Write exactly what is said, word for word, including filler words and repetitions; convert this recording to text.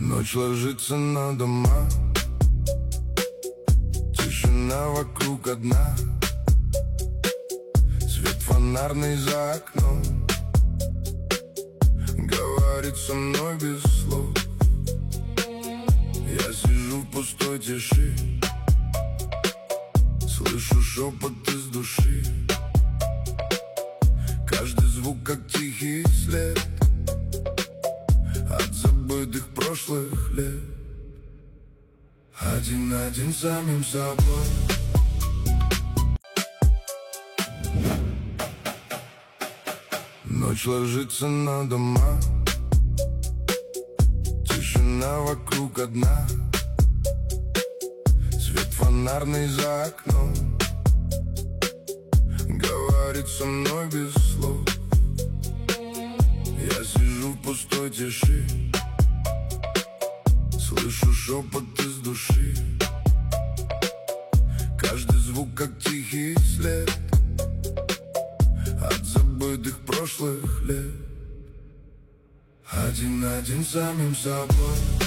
Ночь ложится на дома, тишина вокруг одна, свет фонарный за окном говорит со мной без слов. Я сижу в пустой тиши, слышу шепот из души. Каждый звук как тихий след от забытых прошлых лет. Один-один с самим собой. Ночь ложится на дома, тишина вокруг одна, свет фонарный за окном говорит со мной без слов. Я сижу в пустой тиши, слышу шепот из души. Каждый звук как тихий след от забытых прошлых лет. Один-один с самим собой.